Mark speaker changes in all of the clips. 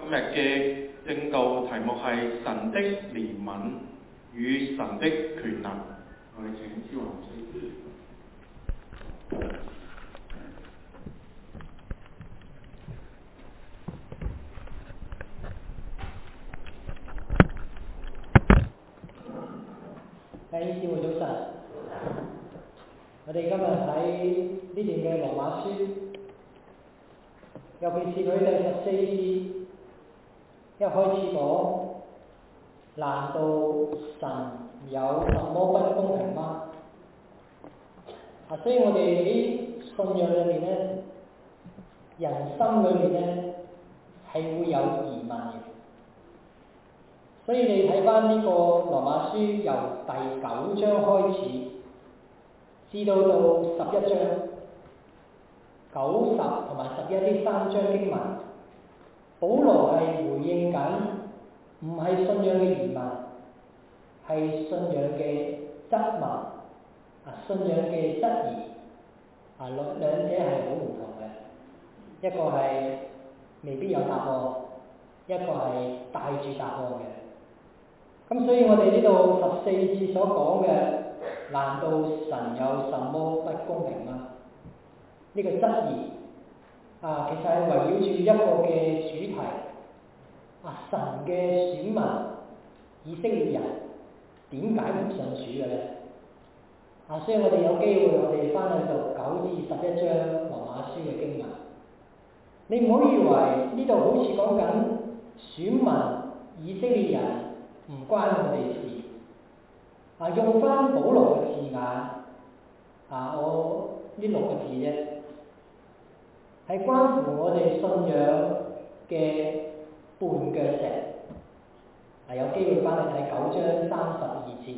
Speaker 1: 今日嘅正道題目係神的憐憫與神的權能。我哋請蕭老師。
Speaker 2: 弟兄姊妹早晨，我哋今日睇呢段嘅羅馬書，尤其是佢第14節一開始講，難道神有什麼不公平嗎？所以我哋喺信仰裏面咧，人心裏面咧係會有疑問嘅。所以你睇翻呢個羅馬書由第9章開始，至到11章90同埋11呢3章經文，保羅係回應緊唔係信仰嘅疑問，係信仰嘅質問，信仰嘅質疑，兩者係好唔同嘅，一個係未必有答案，一個係帶住答案嘅。咁所以我哋呢度14節所講嘅，難道神有什麼不公平嗎？呢個質疑其實係圍繞住一個嘅主題，神嘅選民以色列人點解唔信主嘅呢？所以我哋有機會我哋翻去讀9至11章羅馬書嘅經文。你唔好以為呢度好似講緊選民以色列人唔關我哋事。用翻保羅嘅字眼，我呢6個字啫，係關乎我哋信仰嘅絆腳石。有機會翻嚟睇9章32節，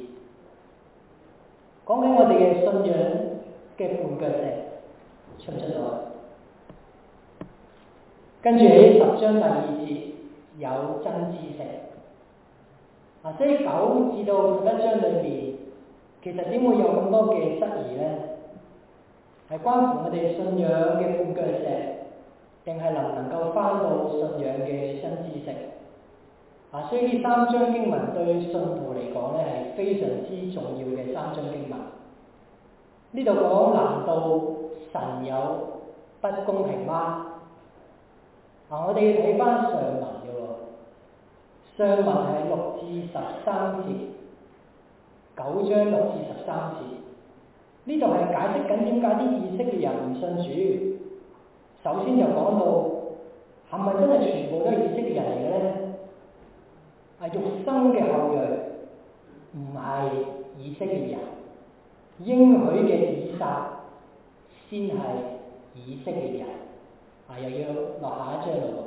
Speaker 2: 講緊我哋嘅信仰嘅絆腳石出唔出到？跟住喺10章第2節有真知識。所以9至到11章裏面，其實點會有咁多嘅質疑呢？係關乎我哋信仰嘅絆腳石，定係能唔能夠翻到信仰嘅真知識？所以呢3章經文對信徒嚟講咧係非常之重要嘅3章經文。呢度講，難道神有不公平嗎？我哋要睇翻上文嘅喎。上文係6至13節，9章6至13節，呢度係解釋緊點解啲以色列人唔信主。首先就講到，係咪真係全部都係以色列人嚟嘅呢？肉身嘅後裔唔係以色列人，應許嘅以撒先係以色列人。又要落下一章咯。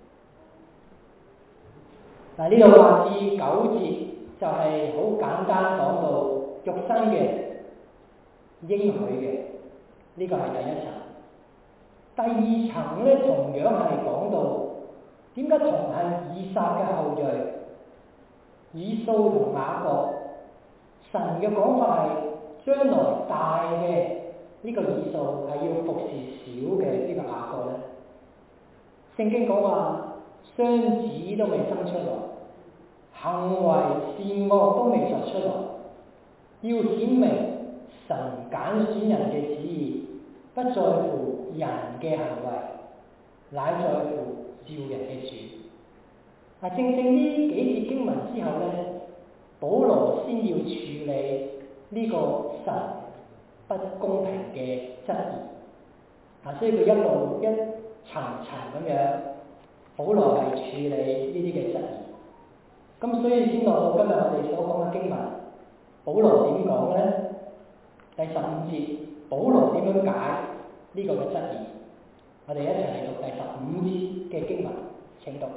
Speaker 2: 呢度8至9節就係好簡單講到肉身嘅應許嘅，呢個係第一層。第二層咧，同樣係講到點解同係以撒嘅後裔，以掃同雅各，神嘅講法係將來大嘅呢個以掃係要服侍小嘅呢個雅各咧。聖經講話雙子都未生出來，行為善惡都未作出來，要顯明神揀選人嘅旨意，不在乎人嘅行為，乃在乎召人嘅主。正正呢幾節經文之後咧，保羅先要處理呢個神不公平嘅質疑。所以佢一路一層層咁樣，保羅係處理呢啲嘅質疑。咁所以先落到今日我哋所講嘅經文，保羅點講呢？第15節，保羅點樣解呢個嘅質疑？我哋一齊嚟讀第15節嘅經文，請讀。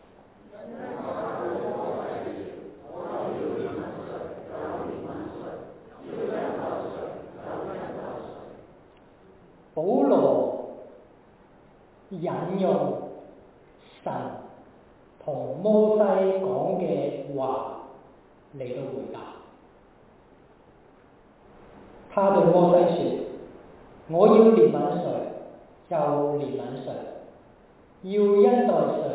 Speaker 2: 保羅引用神同摩西講嘅話嚟到回答。他對摩西說：我要憐憫誰就憐憫誰，要恩待誰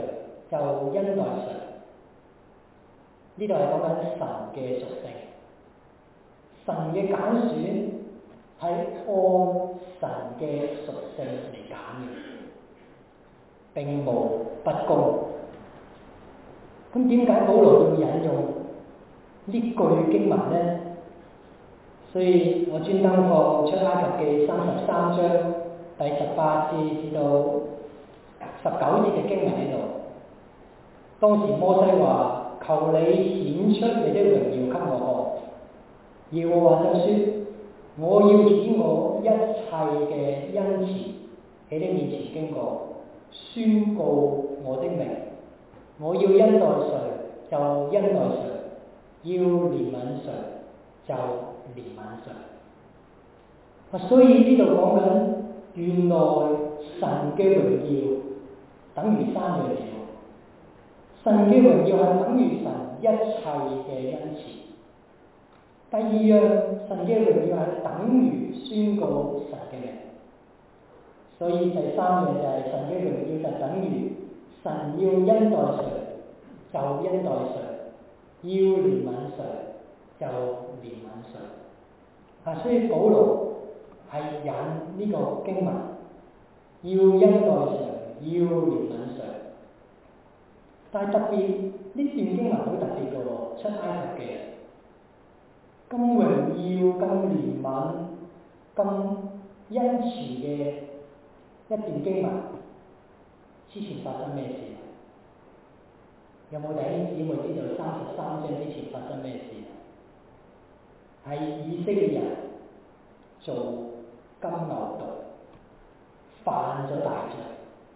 Speaker 2: 就恩待誰。呢度係講緊神嘅屬性，神嘅揀選係按神嘅屬性嚟揀嘅，並無不公。咁點解保羅要引用呢句經文呢？所以我專登放出埃及記33章第18節至到19節嘅經文喺度。當時摩西話：求你顯出你的榮耀給我看。耶和華就說：我要指我一切嘅恩慈喺你面前經過，宣告我的名。我要恩待誰就恩待誰，要憐憫誰就憐憫誰。所以呢度講緊，原來神嘅榮耀等於3樣嘢。神嘅榮耀係等於神一切嘅恩慈。第二樣，神嘅榮耀係等於宣告神嘅名。所以第3樣就係神嘅榮耀就等於神要恩待誰就恩待誰，要憐憫誰就憐憫誰。所以保羅係引呢個經文，要恩待誰，要憐憫誰。但係特別呢段經文好特別嘅喎，出埃及嘅咁榮耀、咁憐憫、咁恩慈嘅一段經文，之前發生咩事？有冇弟兄姊妹知道33章之前發生咩事？係以色列人做金牛犢，犯咗大罪。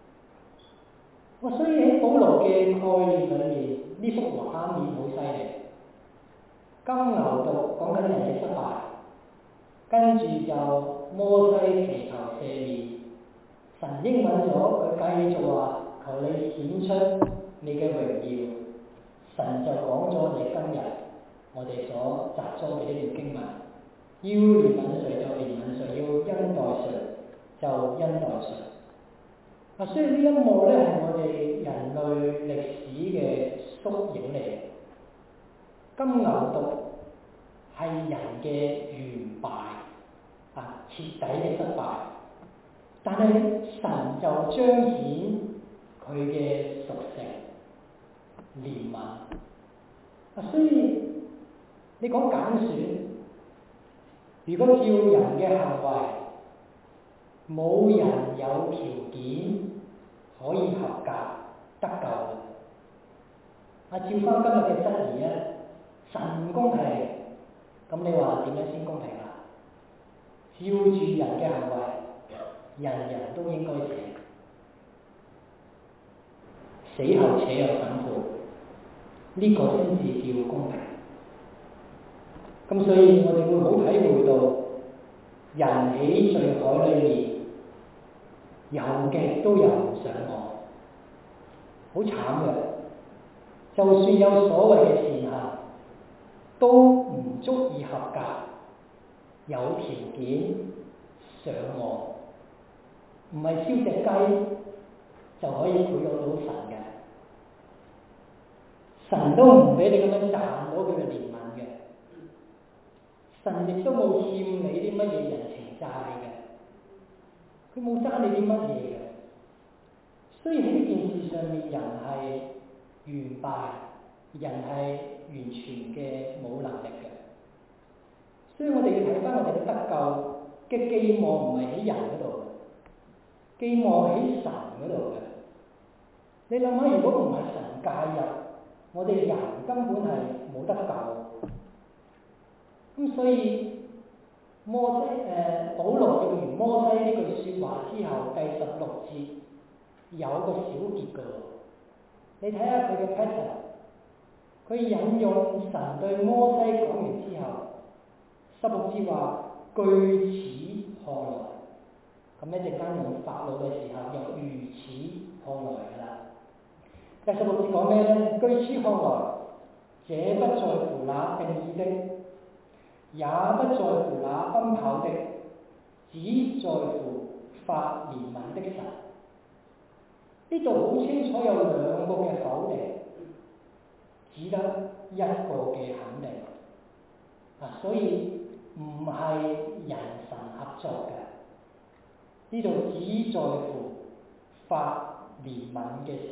Speaker 2: 所以喺保羅嘅概念裏面，呢幅畫面好犀利。金牛犢講緊人嘅失敗，跟住就摩西祈求赦免，神應允咗，佢繼續話：求你顯出你嘅榮耀。神就講咗你今日我哋所集中嘅呢段經文，要憐憫誰就憐憫誰，要恩待誰就恩待誰。所以呢一幕咧係我哋人類歷史嘅縮影嚟。金牛犢係人嘅完敗，徹底嘅失敗。但係神就彰顯佢嘅屬性，憐憫。所以你講揀選，如果照人嘅行為，冇人有條件可以合格得救嘅。照翻今日嘅質疑咧，神唔公平，咁你話點樣先公平啊？照住人嘅行為，人人都應該死後且有審判，呢個先至叫公平。咁所以我哋會好體會到，人喺罪海裏面遊極都遊唔上岸，好慘嘅。就算有所謂嘅善行，都唔足以合格，有條件上岸，唔係燒隻雞就可以賄賂到神嘅。神都唔俾你咁樣賺到佢嘅憐憫嘅，神亦都冇欠你啲乜嘢人情債嘅，佢冇爭你啲乜嘢嘅。雖然喺呢件事上面人係完敗，人係完全嘅冇能力嘅，所以我哋要睇翻我哋嘅得救嘅寄望唔係喺人嗰度，寄望喺神嗰度嘅。你諗下，如果唔係神介入，我哋人根本係冇得救。咁所以保羅用完摩西呢句説話之後，第16節有個小結嘅。你睇下佢嘅 pattern， 佢引用神對摩西講完之後，16節話據此看來，咁一陣間用法老嘅時候又如此看來㗎啦。第16節講咩呢？據此看來，這不在乎那定意的，也不在乎那奔跑的，只在乎發憐憫的神。呢度好清楚有兩個嘅否嘅肯定。所以唔係人神合作嘅，呢度只在乎發憐憫嘅神。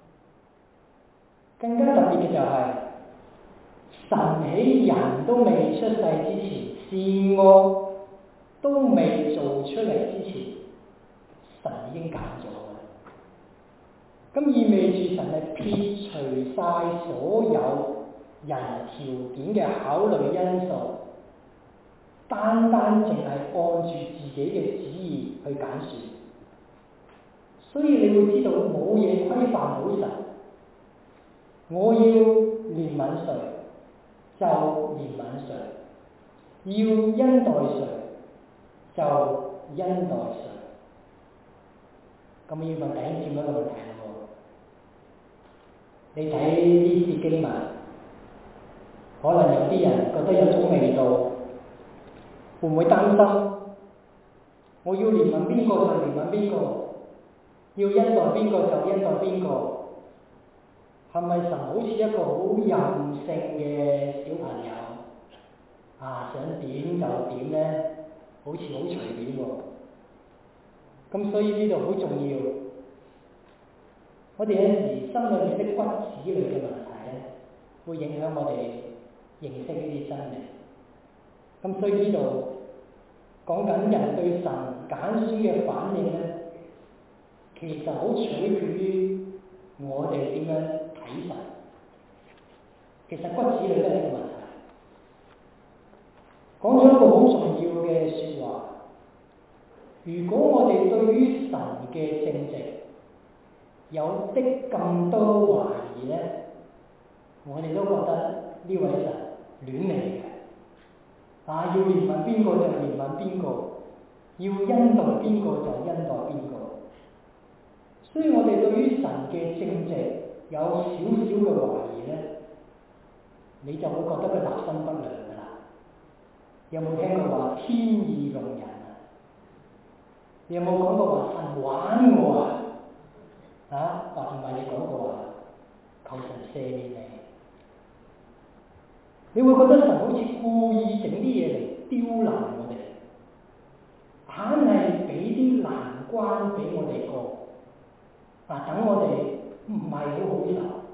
Speaker 2: 更加特別嘅就係、神喺人都未出世之前，善惡都未做出嚟之前，神已經揀咗嘅。咁意味住神係撇除晒所有人條件嘅考慮因素，單單淨係按住自己嘅旨意去揀選。所以你會知道冇嘢規範到神，我要憐憫誰就憐憫誰，要恩待誰就恩待誰。咁要問弟兄姊妹一個問題喎，你睇呢節經文，可能有啲人覺得有種味道，會唔會擔心？我要憐憫邊個就憐憫邊個，要恩待邊個就恩待邊個，係咪神好似一個好任性嘅小朋友想點就點呢？好似好隨便喎。咁所以呢度好重要，我哋有時心裏面的骨子裏嘅問題咧，會影響我哋認識呢啲真理。咁所以呢度講緊人對神揀選嘅反應咧，其實好取決於我哋點樣睇神。其實骨子裏都係一個問題。講咗一個好重要嘅説話，如果我哋對於神嘅正直有的咁多懷疑咧，我哋都覺得呢位神亂嚟嘅。要憐憫邊個就憐憫邊個，要恩待邊個就恩待邊個。所以我哋對於神嘅正直有少少嘅懷疑咧，你就會覺得佢立心不良㗎啦。有冇聽過話天意弄人啊？你有冇講過話神玩我啊？或唔係你講過話求神赦免你？你會覺得神好似故意整啲嘢嚟刁難我哋，硬係俾啲難關俾我哋過，等我哋唔係好好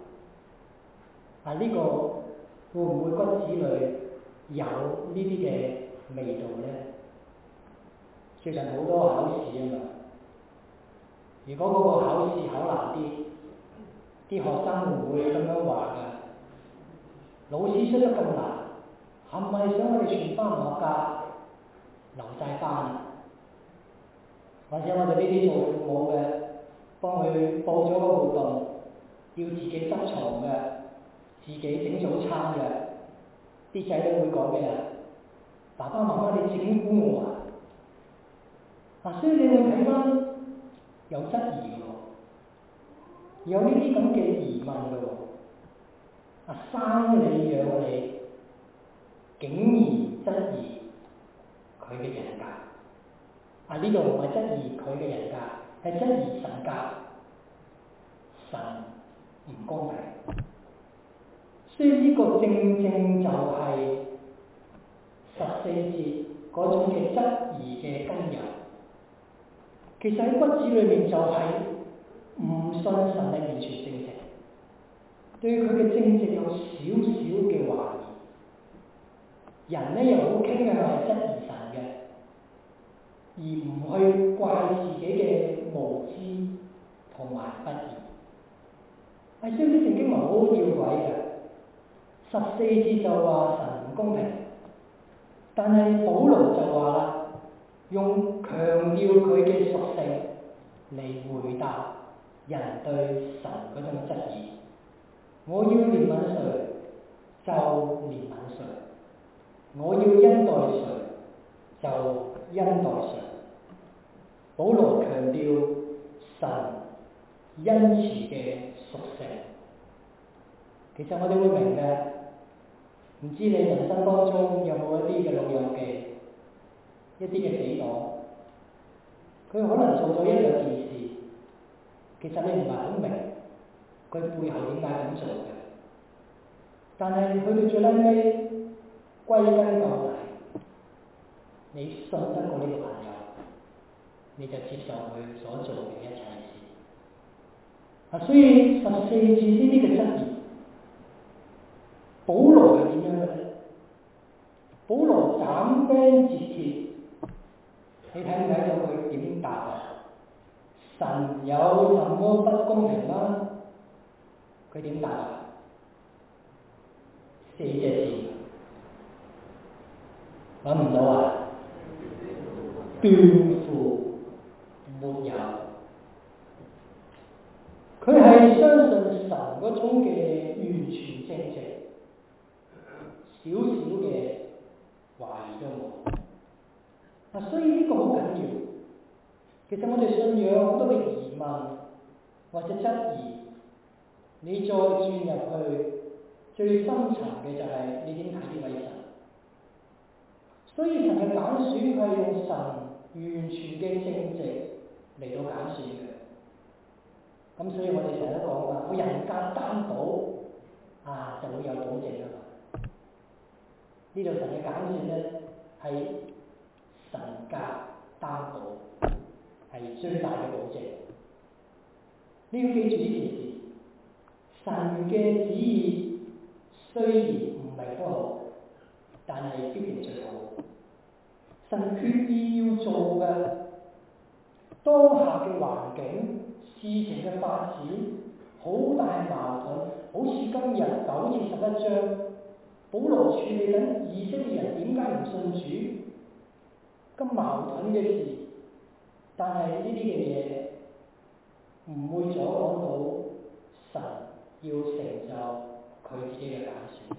Speaker 2: 受。呢個會唔會骨子裏有呢啲嘅味道咧？最近好多考試啊嘛，如果嗰個考試考難啲，啲學生會唔會咁樣話㗎？老師出得咁難，係咪想我哋全班唔合格，留晒班啊？或者我哋呢啲做父母嘅，幫佢報咗個活動，要自己執床嘅，自己整早餐嘅，啲仔女會講咩啊？爸爸媽媽你整蠱我啊！所以你會睇翻有質疑嘅喎，有呢啲咁嘅疑問嘅喎。生你養你，竟然質疑佢嘅人格。呢度唔係質疑佢嘅人格，係質疑神格。神唔公平。所以呢個正正就係14節嗰種嘅質疑嘅根由。其實喺骨子裏面就係唔信神係完全正直，對佢嘅正直有少少嘅懷疑。人咧又好傾向係質疑神嘅，而唔去怪自己嘅無知同埋不義。所以呢段經文好好吊詭嘅，14節就話神唔公平，但係保羅就話啦，用強調佢嘅屬性嚟回答人對神嗰種質疑。我要憐憫誰就憐憫誰，我要恩待誰就恩待誰。保羅強調神恩慈嘅屬性。其實我哋會明嘅，唔知你人生當中有冇一啲嘅老友記，一啲嘅死黨，佢可能做咗一兩件事，其實你唔係好明佢背後點解咁做嘅， 但係去到最撚尾，歸根究底，你信得過呢個朋友，你就接受佢所做嘅一切事。所以14節呢啲嘅質疑，保羅係點樣嘅咧？保羅斬釘截鐵，你睇唔睇到佢點答啊？神有什麼不公平嗎？佢點答啊？4隻字，揾唔到啊？斷乎沒有。佢係相信神嗰種嘅完全正直，少少嘅懷疑都冇。所以呢個好緊要。其實我哋信仰好多嘅疑問或者質疑，你再轉入去最深層嘅就係你點睇呢位神？所以神嘅揀選係用神完全嘅正直嚟到揀選嘅。咁所以我哋成日都講話，我人格擔保就會有保證啊嘛。呢度神嘅揀選咧係神格擔保，係最大嘅保證。你要記住呢件事，神嘅旨意雖然唔係都好，但係必定最好。神決意要做嘅當下嘅環境、事情嘅發展，好大矛盾。好似今日9至11章，保羅處理緊以色列人點解唔信主，咁矛盾嘅事，但係呢啲嘅嘢唔會阻擋到神要成就佢自己嘅揀選。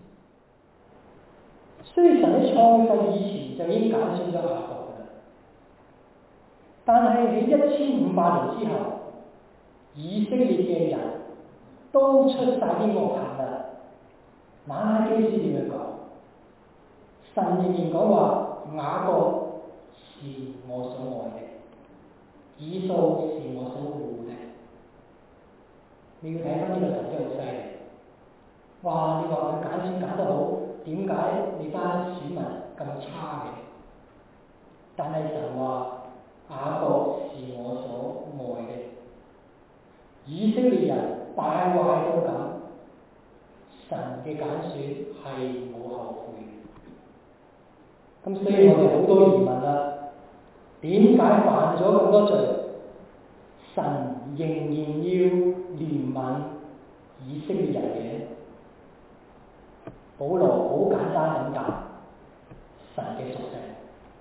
Speaker 2: 所以神喺創世以前就已經揀選咗雅各㗎啦，但係喺1500年之後，以色列嘅人都出晒啲惡行啦。瑪拉基書點樣講？神仍然講話雅各是我所愛的，以掃是我所護的。你要睇翻呢個神真係好犀利。哇！你話佢揀選揀得好，點解你班選民咁差嘅？但係神話雅各是我所愛的，以色列人敗壞到咁，神嘅揀選係冇後悔嘅。咁所以我哋好多疑問啦，點解犯咗咁多罪，神仍然要憐憫以色列人嘅？保羅好簡單咁答神嘅屬性。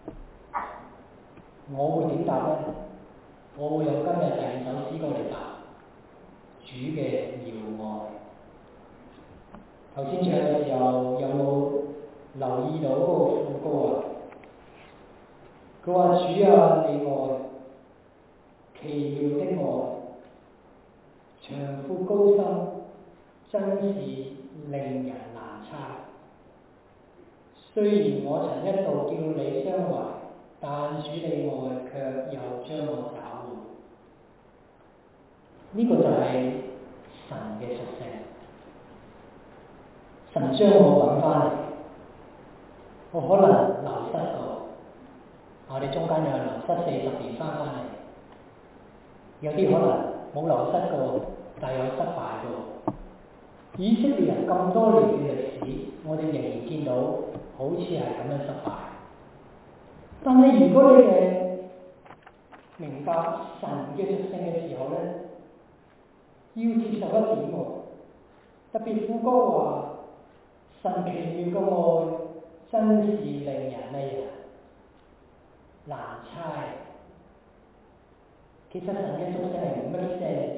Speaker 2: 我會點答呢？我會用今日第2首詩歌嚟答主嘅耀愛。頭先唱嘅時候有冇留意到嗰個副歌啊？佢話主啊，你愛奇妙的愛，長闊高深，真是令人難猜。雖然我曾一度叫你傷懷，但主你愛卻又將我找回。呢個就係神嘅屬性。神將我揾翻嚟，我可能流失過，我哋中間有人流失40年翻嚟，有啲可能冇流失過，但有失敗過。以色列人咁多年嘅歷史，我哋仍然見到好似係咁樣失敗。但係如果你哋明白神嘅屬性嘅時候咧，要接受一點喎，特別副歌話神奇妙嘅愛真是令人難猜。其實神嘅屬性係唔 make sense，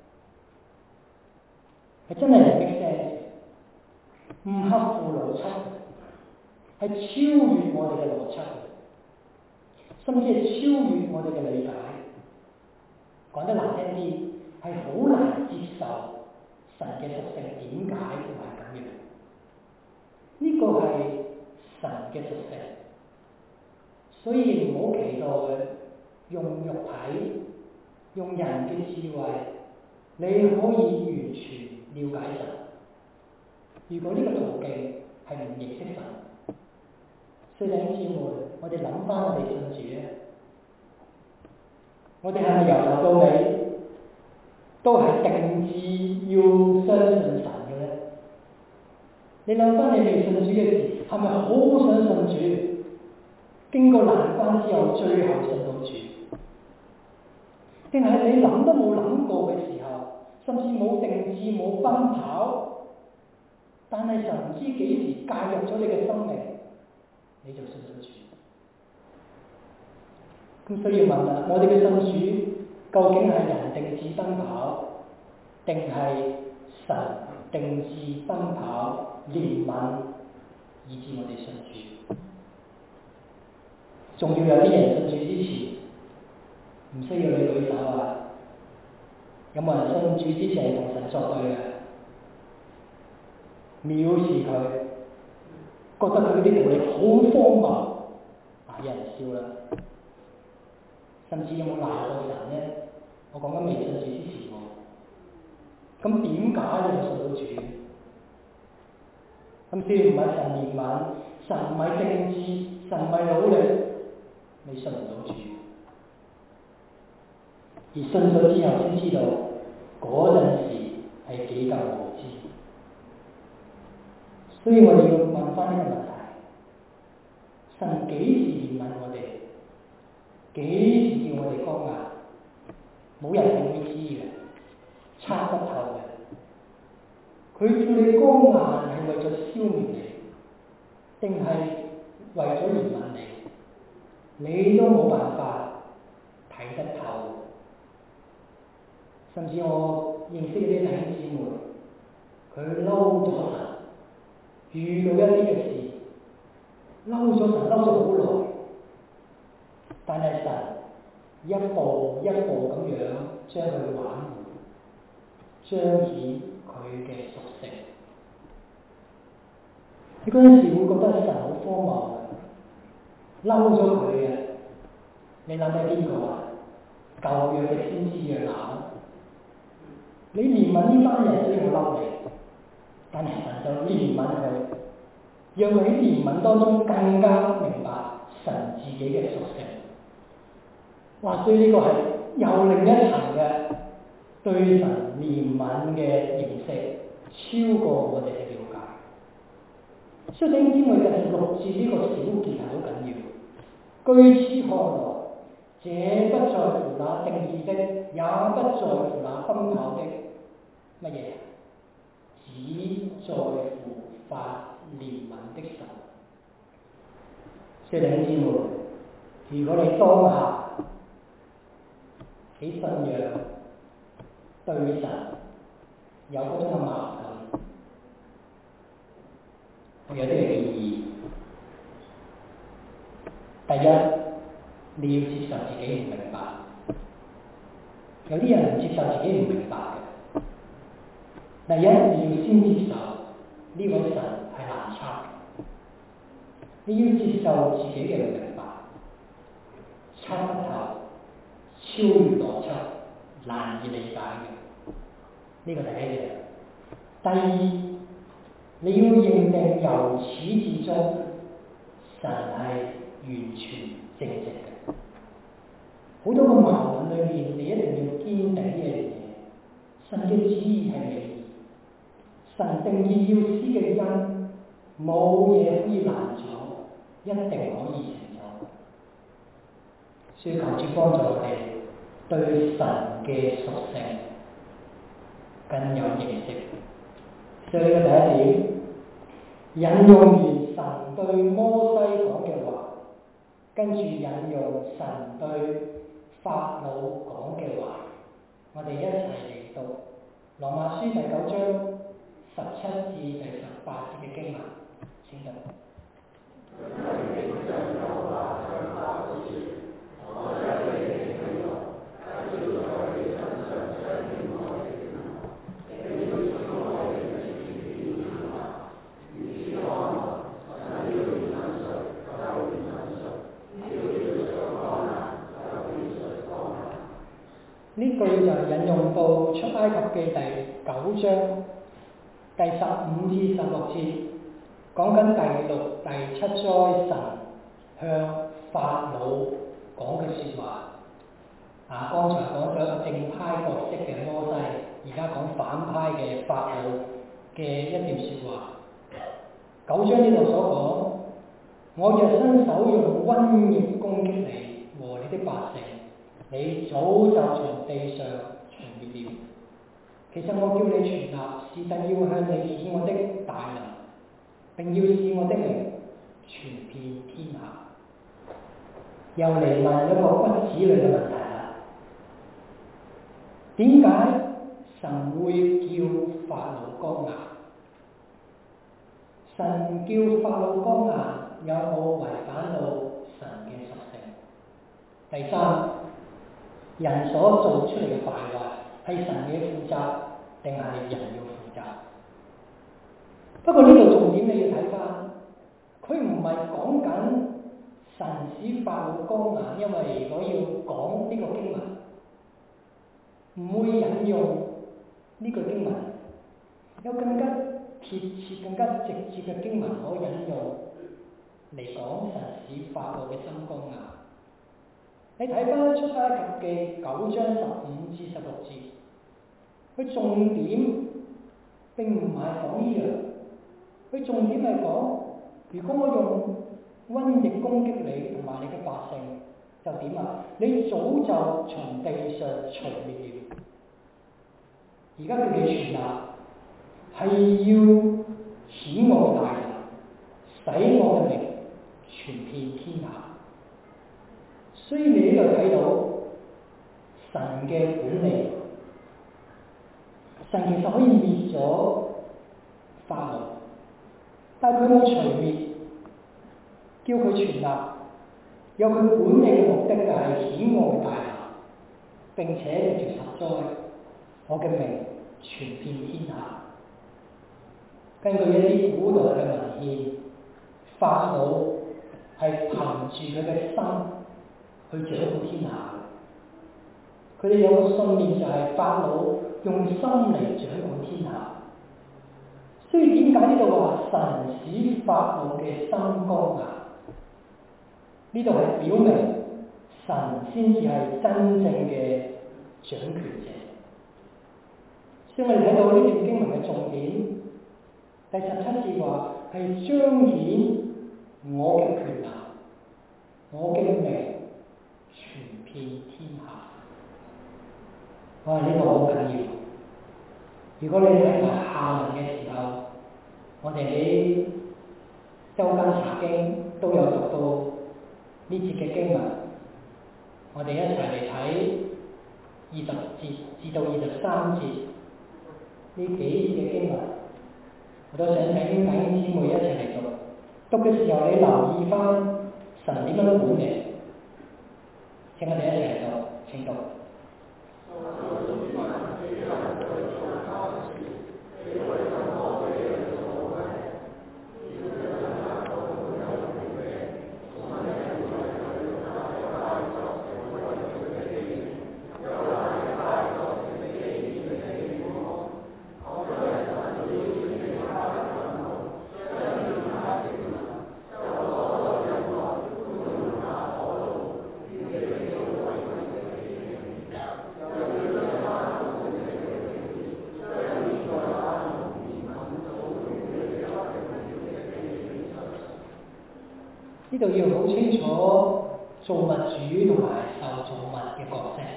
Speaker 2: 係真係唔 make sense， 唔合乎邏輯，係超越我哋嘅邏輯，甚至係超越我哋嘅理解。講得難聽啲，係好難接受神嘅屬性點解會係咁樣。呢個係神嘅屬性，所以唔好期待用肉體、用人嘅智慧，你可以完全了解神。 如果呢個途徑係唔認識神，所以弟兄姊妹，我哋諗翻我哋信主咧，我哋係咪由頭到尾都係定志要相信神嘅咧？你諗翻你未信主嘅時，係咪好想信主？經過難關之後，最後信到主，定係你諗都冇諗過嘅時候，甚至冇定志冇奔跑，但係神唔知幾時介入咗你嘅生命，你就信咗主。咁所以要問啦，我哋嘅信主究竟係人定志奔跑，定係神定志奔跑憐憫，以致我哋信主？仲要有啲人信主之前，唔需要你舉手啊！有冇人信主之前係同神作對嘅？藐視佢，覺得佢啲道理好荒謬，有人笑啦。甚至有冇鬧過神呢？我講緊未信主之前喎。咁點解你信到主？咁雖然唔係神憐憫，神唔係正義，神唔係努力，你信唔到主。而信咗之後先知道嗰陣時係幾咁無知。所以我哋要問翻呢個問題：神幾時憐憫我哋？幾時叫我哋剛硬？冇人會知嘅，測不透嘅。佢叫你剛硬係為咗消滅你，定係為咗憐憫你？你都冇辦法睇得透。甚至我認識啲弟兄姊妹，佢嬲咗神，遇到一啲嘅事，嬲咗神，嬲咗好耐，但係神一步一步咁樣將佢挽回，彰顯佢嘅屬性。你嗰陣時會覺得神好荒謬嘅，嬲咗佢嘅，你諗起邊個啊？舊約嘅先知約拿。你憐憫呢班人，所以我嬲你，但係神就憐憫佢，讓佢喺憐憫當中更加明白神自己嘅屬性。哇！所以呢個係又另一層嘅對神憐憫嘅認識，超過我哋嘅了解。所以弟兄姊妹，第6節呢個小結係好緊要。據此看來，這不在乎那定義的，也不在乎那奔跑的，乜嘢？只在乎發憐憫的神。所以弟兄姊妹，如果你當下喺信仰對神有嗰種嘅矛盾，我有啲嘅建議。第一，你要接受自己唔明白。有啲人唔接受自己唔明白嘅。第一，你要先接受呢位神係難測嘅，你要接受自己嘅唔明白，測不透，超越邏輯，難以理解嘅。呢個第一樣。第二，你要認定由始至終神係完全正直嘅。好多個矛盾裏面，你一定要堅定呢樣嘢。神嘅旨意係美義，神定義要施嘅恩，冇嘢可以攔阻，一定可以成就。所以求主幫助我哋對神嘅屬性更有認識。所以呢個第一點，引用完神對摩西講嘅話，跟住引用神對法老講嘅話，我哋一齊嚟讀羅馬書第9章17至第18節嘅經文，請讀。呢句就引用到出埃及記第9章第第15至16節講緊第6、第7災神向法老講嘅説話。剛才講咗一個正派角色嘅摩西，而家講反派嘅法老嘅一段説話。9章呢度所講，我若伸手用瘟疫攻擊你和你的百姓，你早就從地上除滅了。其實我叫你存立，是特要向你顯我的大能，並要使我的名傳遍天下。又嚟問一個骨子裏嘅問題啦，點解神會叫法老剛硬？神叫法老剛硬，有冇違反到神嘅屬性？第三，人所做出嚟嘅敗壞係神嘅負責，定係人要負責？不過呢度重點你要睇翻，佢唔係講緊神使法老剛硬，因為如果要講呢個經文，唔會引用呢個經文，有更加貼切、更加直接嘅經文可以引用嚟講神使法老嘅心剛硬。你睇翻出埃及記9章15至16節，佢重點並唔係講呢樣，佢重點係講，如果我用瘟疫攻擊你同埋你嘅百姓，就點啊？你早就從地上除滅了。而家叫你傳達，係要顯我嘅大能，使我嘅名傳遍天下。所以你呢度睇到神嘅管理，神其實可以滅咗法老，但係佢冇除滅，叫佢傳立，有佢管理嘅目的就係顯我嘅大能，並且藉住10災，我嘅名傳遍天下。根據一啲古代嘅文獻，法老係憑住佢嘅心去掌管天下。佢哋有個信念就係法老用心嚟掌管天下。所以點解呢度話神使法老嘅心剛硬？呢度係表明神先至係真正嘅掌權者。所以我哋睇到呢段經文嘅重點。第17節話係彰顯我嘅權能，我嘅名傳遍天下。哇！呢個好緊要。如果你睇埋下文嘅時候，我哋喺周間查經都有讀到呢節嘅經文，我哋一齊嚟睇20節至到23節呢幾節嘅經文。我都想請弟兄姊妹一齊嚟讀嘅時候，你留意翻神點樣管理。請我哋一齊嚟讀，請讀。呢度要好清楚造物主同埋受造物嘅角色。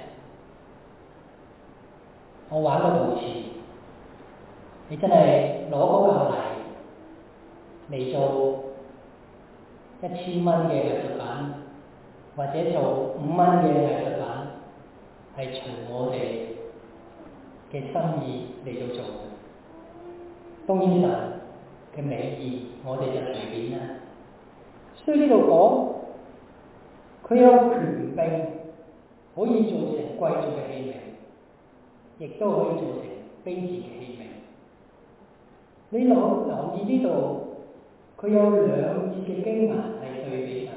Speaker 2: 我玩個陶瓷，你真係攞嗰嚿泥嚟做1000蚊嘅藝術品，或者做5蚊嘅藝術品，係隨我哋嘅心意嚟到做嘅。當然神嘅美意，我哋就隨便啦。所以呢度講，佢有權柄可以做成貴重嘅器皿，亦都可以做成卑賤嘅器皿。你留意呢度，佢有2節嘅經文係對比緊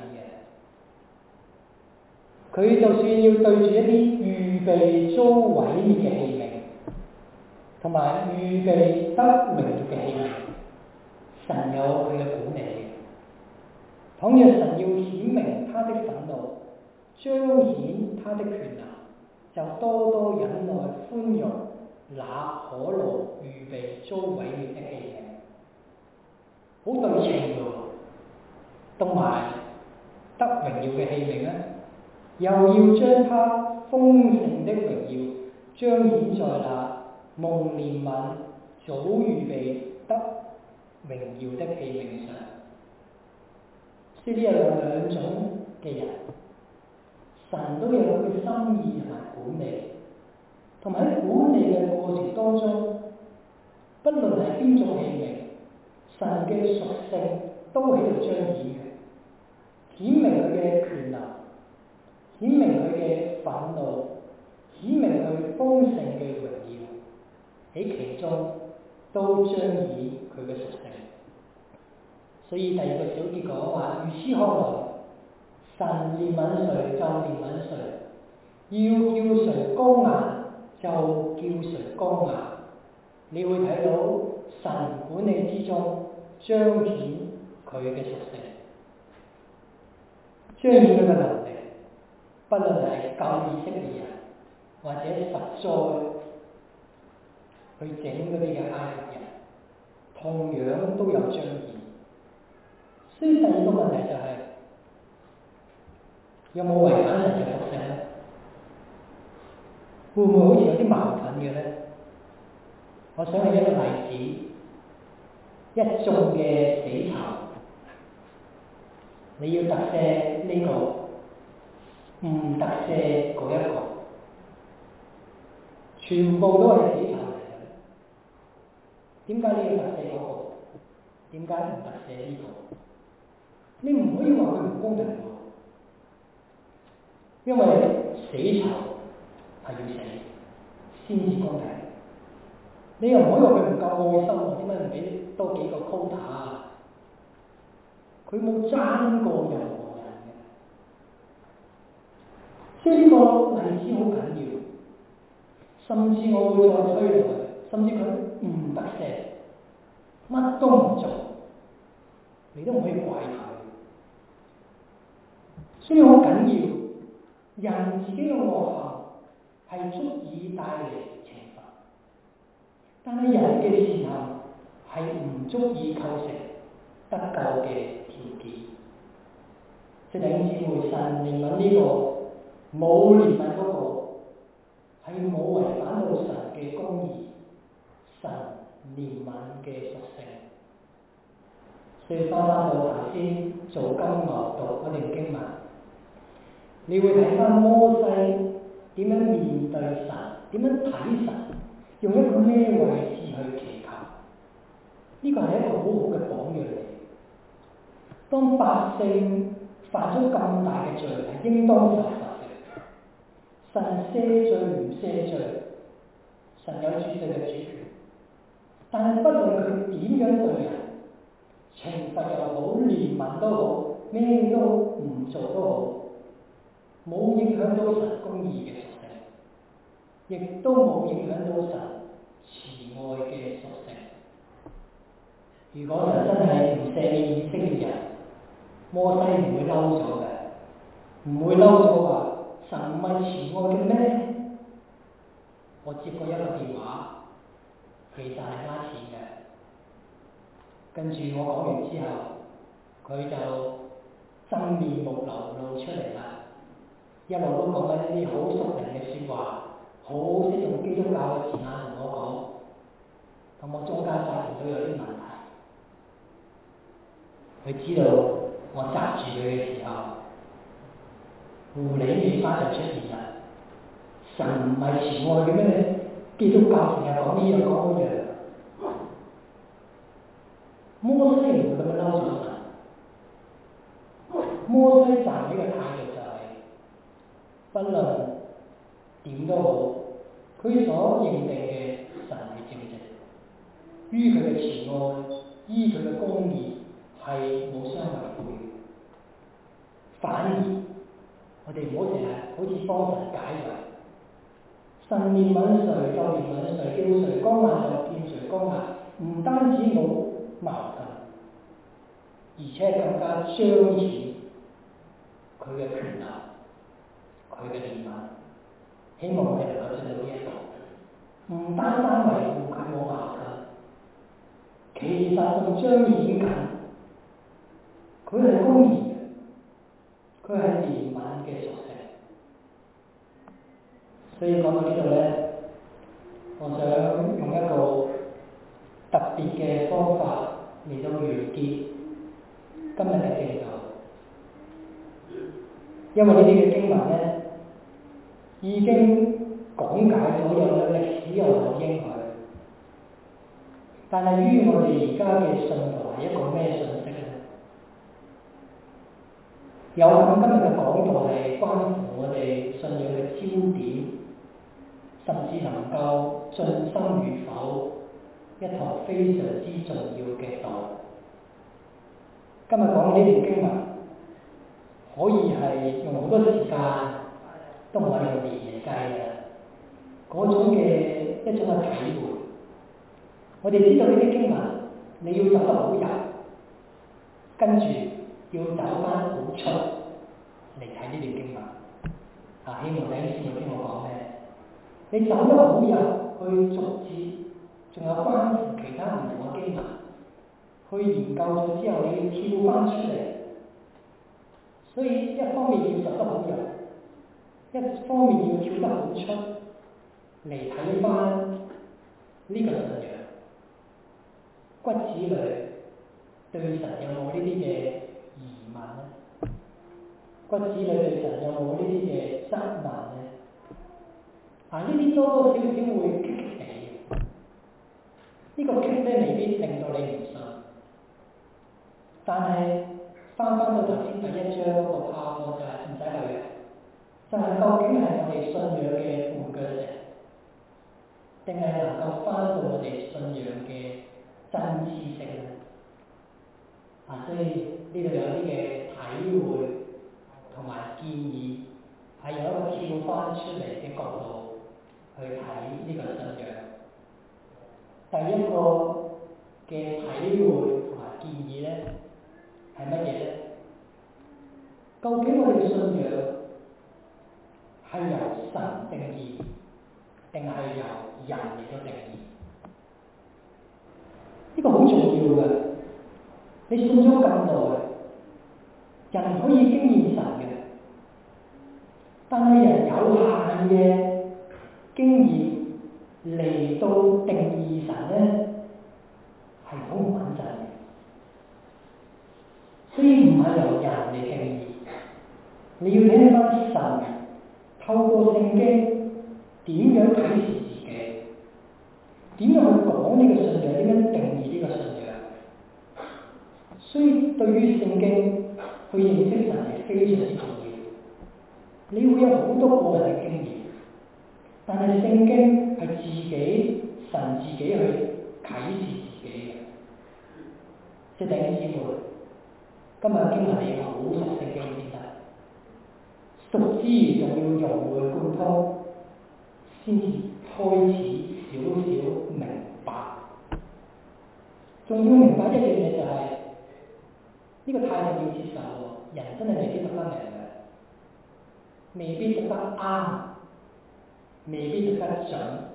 Speaker 2: 嘅。佢就算要對住一啲預備遭毀滅嘅器皿，同埋預備得榮耀嘅器神有佢嘅管理嘅。倘若神要顯明他的憤怒，彰顯他的權能，就多多忍耐寬容那可怒預備遭毀滅的器皿，好對稱嘅喎。同埋得榮耀嘅器皿咧，又要將他豐盛的榮耀彰顯在那蒙憐憫早預備得榮耀的器皿上。所以呢有兩種嘅人，神都有佢心意同埋管理，同埋喺管理嘅過程當中，不論係邊種器皿，神嘅屬性都喺度彰顯嘅，顯明佢嘅權能，顯明佢嘅憤怒，顯明佢豐盛嘅榮耀，喺其中都彰顯佢嘅屬性。所以第二個小結講話，如此看來，神憐憫誰就憐憫誰，要叫誰剛硬就叫誰剛硬。你會睇到神管理之中彰顯佢嘅屬性，彰顯佢嘅能力，不論係救以色列人，或者實在去整嗰啲嘅埃及人，同樣都有彰顯。所以第二個問題就係、有冇違反神嘅屬性咧？會唔會好似有啲矛盾嘅咧？我想起一個例子，一眾嘅死囚，你要特赦呢個，唔特赦嗰一個，全部都係死囚嚟嘅。點解你要特赦嗰個？點解唔特赦呢個？你唔可以話佢唔公平喎，因為死囚係要死先至公平。你又唔可以話佢唔夠愛心喎，點解唔俾多幾個 quota 啊？佢冇爭過任何人嘅，所以呢個例子好緊要。甚至我會再推落去，甚至佢唔特赦，乜都唔做，你都唔可以怪佢。所以好緊要，人自己嘅惡行係足以帶嚟懲罰，但係人嘅善行係唔足以構成得救嘅條件。即係弟兄姊妹，神憐憫呢個，冇憐憫嗰個，係冇違反到神嘅公義，神憐憫嘅屬性。所以翻到頭先做金牛讀嗰段經文，你會睇翻摩西點樣面對神，點樣睇神，用一個咩位置去祈求？呢個係一個好好嘅榜樣嚟。當百姓犯咗咁大嘅罪，係應當罰嘅。神赦罪唔赦罪，神有絕對嘅主權。但係不論佢點樣對人，懲罰又好，憐憫都好，咩都唔做都好，冇影響到神公義嘅屬性，亦都冇影響到神慈愛嘅屬性。如果神真係唔赦免以色列人，摩西唔會嬲咗嘅，唔會嬲咗話神唔係慈愛嘅咩？我接過一個電話，其實係呃錢嘅。跟住我講完之後，佢就真面目流露出嚟啦，一路都講緊一啲好屬靈嘅説話，好識用基督教嘅字眼同我講，咁我中間發現到有啲問題。佢知道我責住佢嘅時候，狐狸尾巴就出現啦。神唔係慈愛嘅咩？基督教成日講呢樣講嗰樣。摩西唔會咁樣嬲咗神。摩西站喺嘅態度就係、不論點都好，佢所認定嘅神係正直，於佢嘅慈愛，依佢嘅公義係冇相違背。反而我哋唔好成日好似幫神解圍，神憐憫誰就憐憫誰，叫誰剛硬就叫誰剛硬，唔單止冇矛盾， 而且更加彰顯佢嘅權能、佢嘅憐憫。希望我哋能夠進到呢一步，唔單單維護佢冇矛盾，其實仲彰顯緊佢係公義嘅，佢係憐憫嘅屬性。所以講到呢度咧，我想用一個特別嘅方法嚟到完結今日嘅證道，因為呢啲嘅經文咧已經講解咗有歷史又有應許，但係於我哋而家嘅信徒係一個咩信息咧？有咁今日嘅講道係關乎我哋信仰嘅焦點，甚至能夠進心與否一堂非常之重要嘅道。今日講呢段經文，可以係用好多時間，都唔係用年嚟計嘅，嗰種嘅一種嘅體會。我哋知道呢啲經文，你要走得好入，跟住要走翻好出嚟睇呢段經文。希望弟兄姊妹聽我講咩？你走得好入去逐節，仲有關乎其他唔同嘅經文，去研究咗之後，你要跳翻出嚟。所以一方面要走得好入，一方面要跳得好出嚟睇翻呢個信仰。骨子裏對神有冇呢啲嘅疑問咧？骨子裏對神有冇呢啲嘅質問咧？呢啲多多少少會棘棘地嘅。呢個棘咧未必令到你唔信，但係翻到頭先第一章嗰個炮火就係唔使去嘅，就係究竟係我哋信仰嘅絆腳石，定係能夠翻到我哋信仰嘅真知識咧？所以呢度有啲嘅體會同埋建議，係有一個跳翻出嚟嘅角度去睇呢個信仰。第一個嘅體會同埋建議咧係乜嘢咧？究竟我哋嘅信仰係由神定義，定係由人嚟到定義？呢個好重要嘅。你信咗咁耐，人可以經驗神嘅，但係人有限嘅經驗嚟到定義神咧，係好唔穩陣嘅。所以唔係由人嚟定義，你要聽翻神透過聖經點樣啟示自己，點樣去講呢個信仰，點樣定義呢個信仰。所以對於聖經去認識神係非常之重要。你會有好多個人嘅經驗，但係聖經係神自己去啟示自己嘅。即係弟兄姊妹，今日經文你要好熟聖經先得，熟之餘仲要融會貫通，先至開始少少明白。仲要明白一樣嘢就係、呢個態度要接受喎，人真係未必讀得明嘅，未必讀得啱，未必讀得準。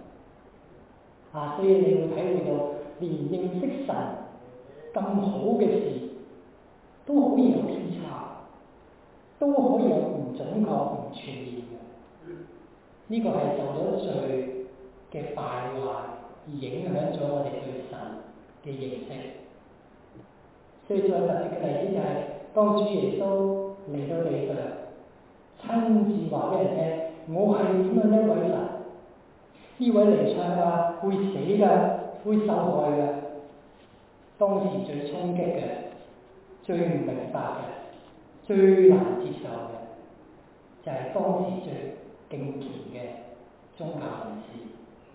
Speaker 2: 所以你會體會到，連認識神咁好嘅事，都可以有偏差，都可以有唔準確、唔全面嘅。呢個係受咗罪嘅敗壞而影響咗我哋對神嘅認識。所以再特別嘅例子就係、當主耶穌嚟到地上，親自話俾人聽：我係點樣一位神？呢位彌賽亞會死㗎，會受害㗎。當時最衝擊嘅、最唔明白嘅、最難接受嘅，就係、當時最敬虔嘅宗教人士。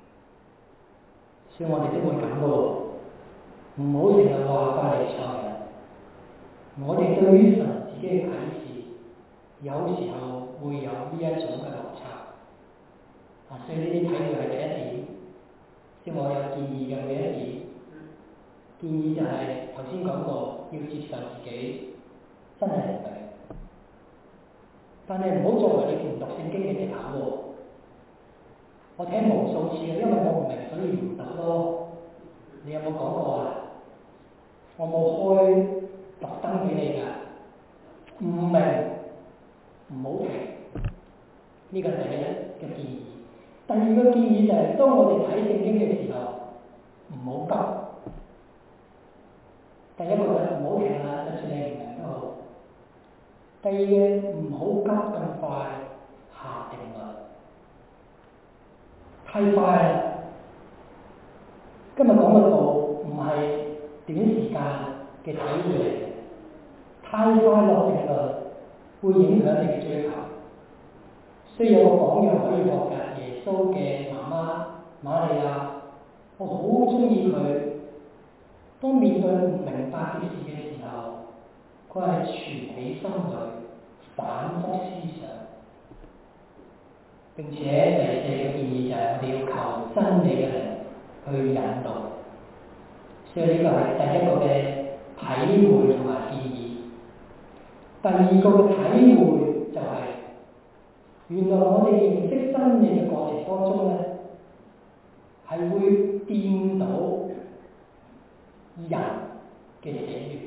Speaker 2: 所以我哋都會咁嘅喎，唔好成日話法利賽人。我哋對於神自己嘅啟示，有時候會有呢一種嘅落差。所以呢啲體會係第一點，即我有建議嘅每一點。 建議就係頭先講過，要接受自己真係唔明，但係唔好作為你唔讀聖經嘅藉口喎。我聽無數次啦，因為我唔明，所以唔讀咯。你有冇講過啊？我冇開特登俾你㗎，唔明唔好停。呢個係第一嘅建議。第二個建議就係、當我哋睇聖經嘅時候，唔好急。第一個就唔好停啦，就算你唔明都好。第二嘅唔好急咁快下定論，太快啦。今日講嘅道唔係短時間嘅體會嚟嘅，太快落定論會影響你嘅追求。雖有個榜樣可以學嘅耶穌嘅媽媽瑪利亞，我好中意佢。當面對唔明白嘅事嘅時候，佢係存起心裏反覆思想。並且第四個建議就係我哋要求真理嘅靈去引導。所以呢個係第一個嘅體會同埋建議。第二個嘅體會就係、原來我哋認識真理嘅過程當中咧，係會掂到人嘅死穴，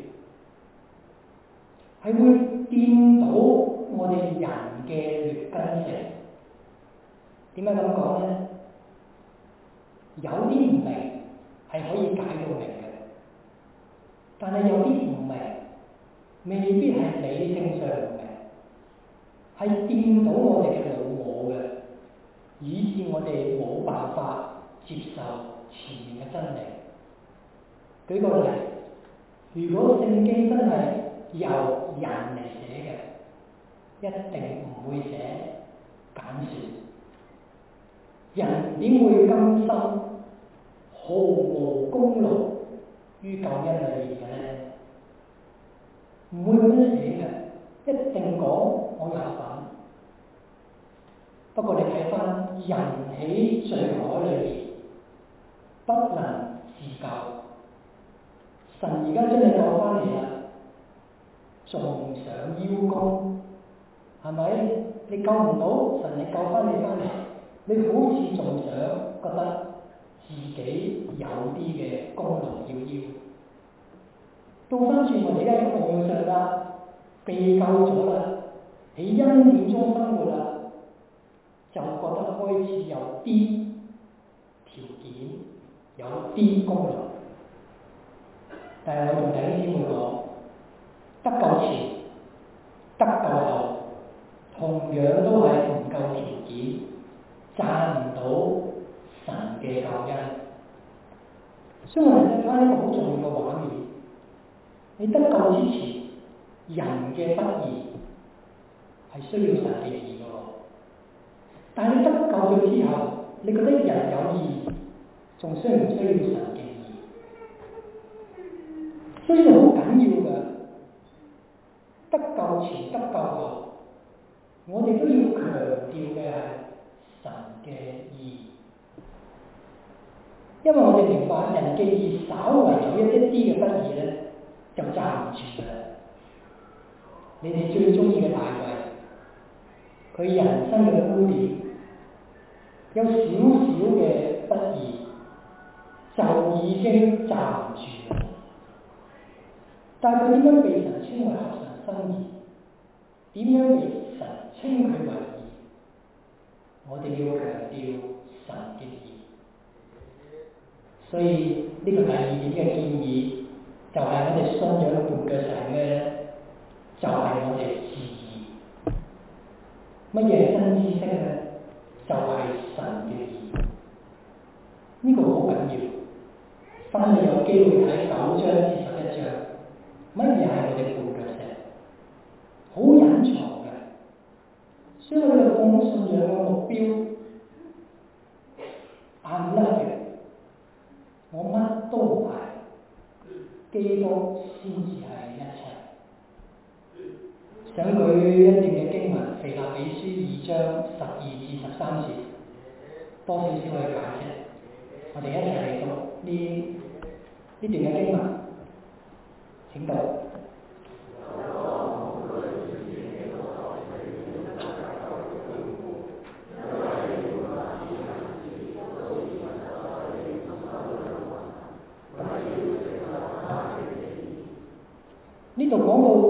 Speaker 2: 係會掂到我哋人嘅劣根性。點解咁講咧？有啲唔明係可以解到明嘅，但係有啲唔明未必係理性上唔明，係掂到我哋嘅老我嘅，以致我哋冇辦法接受前面嘅真理。舉個例，如果聖經真係由人嚟寫嘅，一定唔會寫揀選。人點會甘心毫無功勞於救恩裏面嘅咧？唔會咁樣寫嘅，一定講我有份。不過你睇翻人喺罪海裏面不能自救，神而家將你救翻嚟啦，仲想邀功，係咪？你救唔到，神你救翻你翻嚟，你好似仲想覺得自己有啲嘅功勞要邀。倒翻轉我哋而家喺網上啦，被救咗啦，喺恩典中生活啦，就覺得開始有啲條件，有啲功勞。但係我同弟兄姊妹講，得救前、得救後，同樣都係唔夠條件，賺唔到神嘅救恩。所以我哋睇翻一個好重要嘅畫面。你得救之前，人嘅不義係需要神嘅義嘅喎。但係你得救咗之後，你覺得人有義，仲需唔需要神嘅義？所以好緊要嘅，得救前、得救後，我哋都要強調嘅係神嘅義。因為我哋明白人嘅義稍為有一啲嘅不義咧，就站唔住㗎啦。你哋最中意嘅大衛，佢人生嘅污點有少少嘅不義，就已經站唔住啦。但係佢點樣被神稱為合神心意？點樣被神稱佢為義？我哋要強調神嘅義。所以呢個第二點嘅建議，就係我哋信仰嘅絆腳石係咩咧？就係我哋自義。乜嘢係真知識咧？就係神嘅義。呢個好緊要。翻去有機會睇9章至11章，乜嘢係我哋絆腳石？好隱藏嘅。所以我哋放信仰嘅目標I'm nothing，我乜都唔係，基督先至係一切。想舉一段嘅經文，腓立比書2章12至13節，多少少去解釋。我哋一齊嚟讀呢呢段嘅經文，請讀。呢度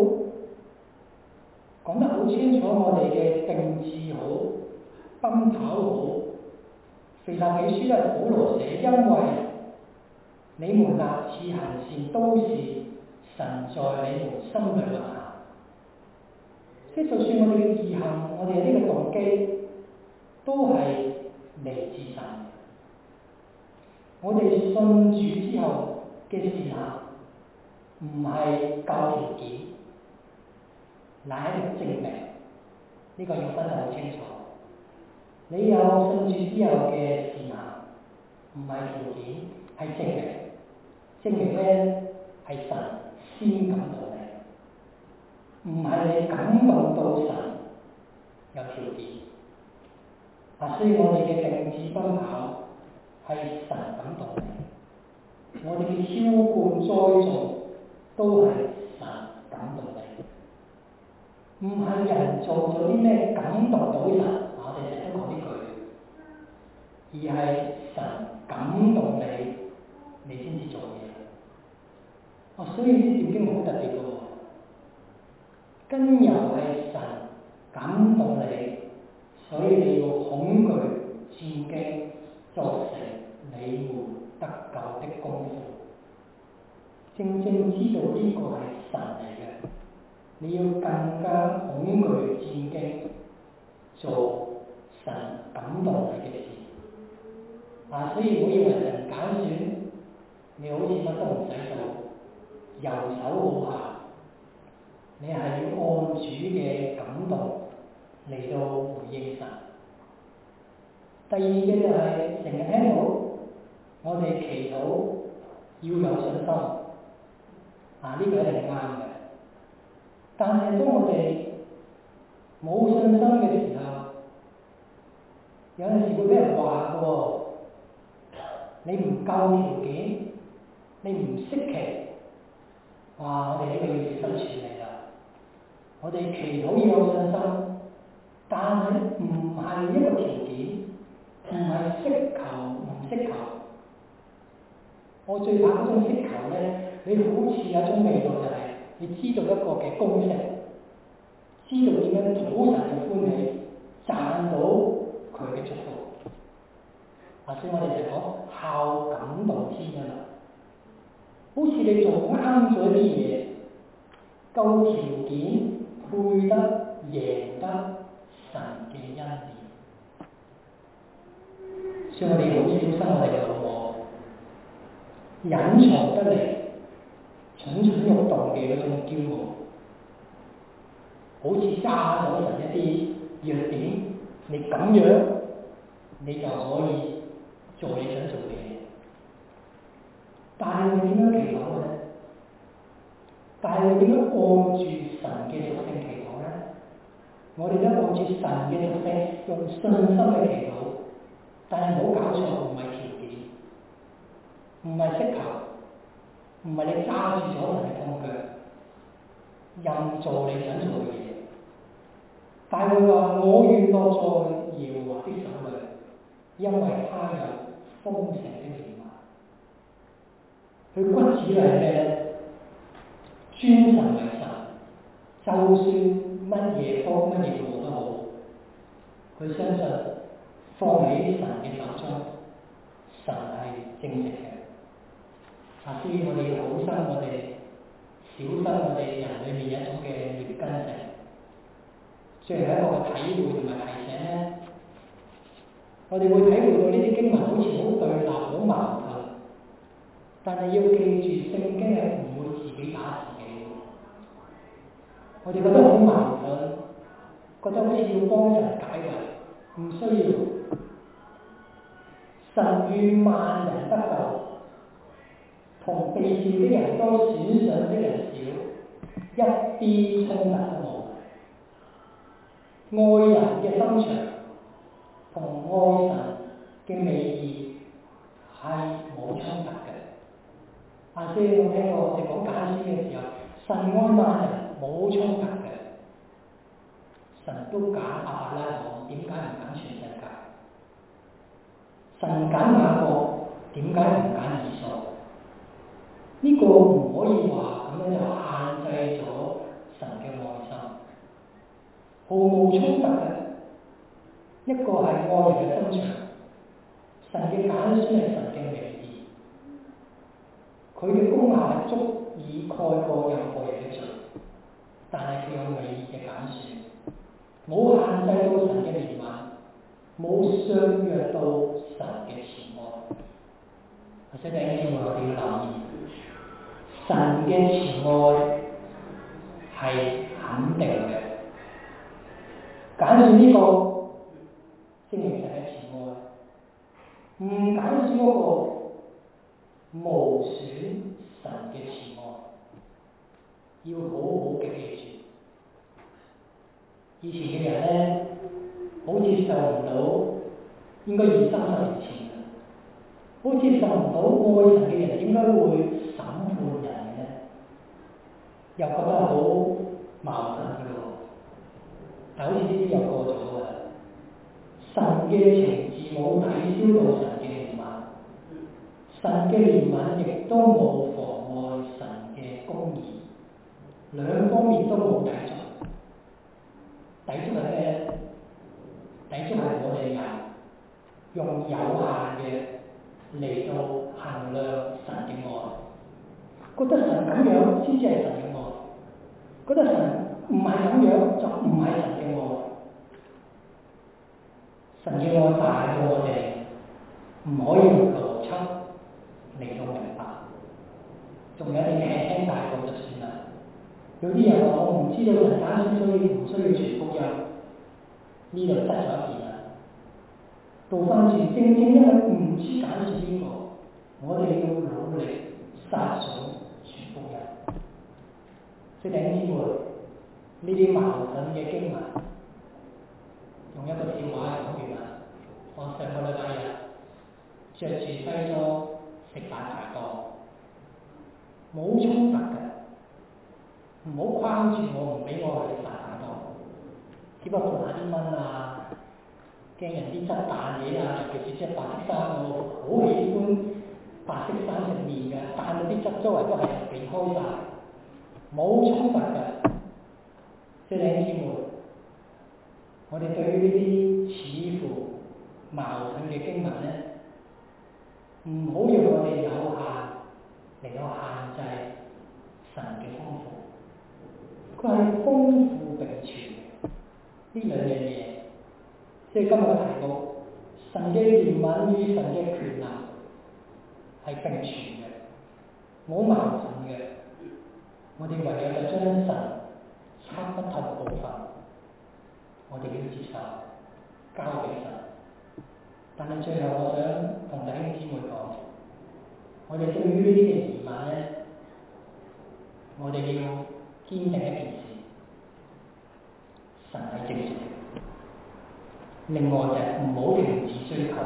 Speaker 2: 講得好清楚，我哋嘅定志好，奔跑好。腓立比書咧，保羅寫，因為你們立志行善，都是神在你們心裏運行。即係就算我哋嘅義行，我哋呢個動機都係嚟自神。我哋信主之後嘅善行，唔係舊條件，乃係一個證明。呢個要分得好清楚。你有信主之後嘅善行，唔係條件，係證明。證明咧係神先感動你，唔係你感動到神有條件。所以我哋嘅定志奔跑係神感動你，我哋嘅澆灌栽種都係神感動你，唔係人做咗啲咩感動到神。我哋成日都講呢句，而係神感動你，你先至做嘢。所以呢段經文好特別嘅喎，根由係神感動你，所以你要恐懼戰兢，作成你們得救的功夫。正正知道呢個係神嚟嘅，你要更加恐懼戰兢，做神感動你嘅事。所以唔好以為神揀選你好似乜都唔使做，遊手好閒。你係要按主嘅感動嚟到回應神。第二嘅就係成日聽到我哋祈禱要有信心，呢個一定啱嘅。但係當我哋冇信心嘅時候，有陣時會俾人話嘅喎，你唔夠條件，你唔識祈，我哋呢個要小心處理啦。我哋祈禱要有信心，但係唔係一個條件，唔係識求唔識求。我最怕嗰種識求咧，你好似有一種味道就係、你知道一個嘅公式，知道點樣討神嘅歡喜，賺到佢嘅祝福。所以我哋就講孝感動天啊嘛，好似你做啱咗啲嘢，夠條件配得贏得神嘅恩典。所以我哋好小心我哋嘅老我，隱藏得嚟蠢蠢欲動嘅嗰種驕傲，好似揸咗人一啲弱點，你咁樣你就可以做你想做嘅嘢。但係你點樣祈禱嘅咧？但係你點樣按住神嘅屬性祈禱咧？我哋都按住神嘅屬性，用信心去祈禱。但係唔好搞錯，唔係條件，唔係識求，唔係你揸住咗神嘅痛腳，任做你想做嘅嘢。大衛話：我願落在耶和華的手裏，因為他有豐盛的憐憫。佢骨子裏係咩咧？尊神為神，就算乜嘢方乜嘢路都好，佢相信放喺神嘅手中，神係正直嘅。所以我哋要好心，我哋小心我哋人裏面有一種嘅劣根性。最後一個嘅體會同埋提醒咧，我哋會體會到呢啲經文好似好對立、好矛盾，但係要記住聖經係唔會自己打自己。我哋覺得好矛盾，覺得好似要幫神解圍，唔需要。神願萬人得救，同被召的人多、選上的人少，一啲衝突都冇。愛人嘅心腸同愛神嘅美意係冇衝突嘅。 所以我聽過我哋講揀選嘅時候，神安排人冇衝突嘅，神都揀亞伯拉罕，點解唔揀全世界？神揀雅各，點解唔揀以掃？呢個唔可以話咁樣就限制咗神嘅愛心，毫無衝突嘅。一個係愛人嘅心腸，神嘅揀選係神嘅美意，佢嘅功效係足以蓋過任何人嘅罪，但係佢有美意嘅揀選，冇限制到神嘅憐憫，冇削弱到神嘅慈愛。或者第一點我哋要留意，神嘅慈愛係肯定嘅，揀選呢個證明神嘅慈愛，唔揀選嗰個無損神嘅慈愛，要好好嘅記住。以前嘅人咧，好接受唔到，應該20-30年前嘅，好接受唔到愛神嘅人點解會審判人嘅咧？又覺得好矛盾嘅喎。但好似呢啲又過咗㗎啦。神嘅情義冇抵消到神嘅憐憫，神嘅憐憫亦都冇妨礙神嘅公義，兩方面都冇抵觸。抵觸係咩？抵觸係我哋人用有限嘅嚟到衡量神嘅愛，覺得神咁樣先至係神嘅愛，覺得神唔係咁樣就唔係神嘅愛。神嘅愛大過我哋，唔可以用邏輯嚟到明白。仲有啲輕輕大過就算啦。有啲人話我唔知道神揀選，所以唔需要傳福音。呢度失咗一件啦。倒翻轉，正正因為唔知揀選邊個，我哋要努力撒種傳福音。所以弟兄姊妹，呢啲矛盾嘅經文，用一個笑話嚟講完啦。我上個禮拜日着住西裝食大排檔，冇衝突嘅，唔好框住我，唔俾我去食大排檔。只不過下啲蚊啊，驚人啲汁彈嘢啊，尤其是隻白色衫，我好喜歡白色衫食麵嘅，彈到啲汁周圍都係避開晒，冇衝突嘅。弟兄姊妹，我哋對於呢啲似乎矛盾嘅經文咧，唔好用我哋有限嚟到限制神嘅豐富，佢係豐富並存嘅呢兩樣嘢。即係今日嘅題目，神嘅憐憫與神嘅權能係並存嘅，冇矛盾嘅。我哋唯有就將神測不透嘅部分，我哋要接受，交俾神。但係最後，我想同弟兄姊妹講，我哋對於呢啲嘅疑問咧，我哋要堅定一件事：神係正直。另外就係唔好停止追求。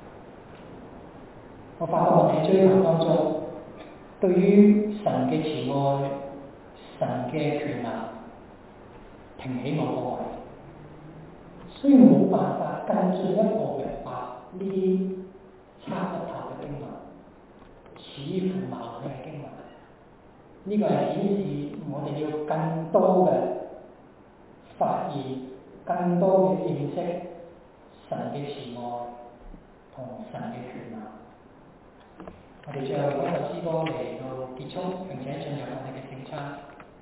Speaker 2: 我發覺我哋追求當中，對於神嘅慈愛、神嘅權能，停起某個位，所以冇辦法更進一步明白呢啲測不透嘅經文，似乎矛盾嘅經文。呢個係顯示我哋要更多嘅發現，更多嘅認識神嘅慈愛同神嘅權能。我哋最後嗰首詩歌嚟到結束，並且進入我哋嘅聖餐。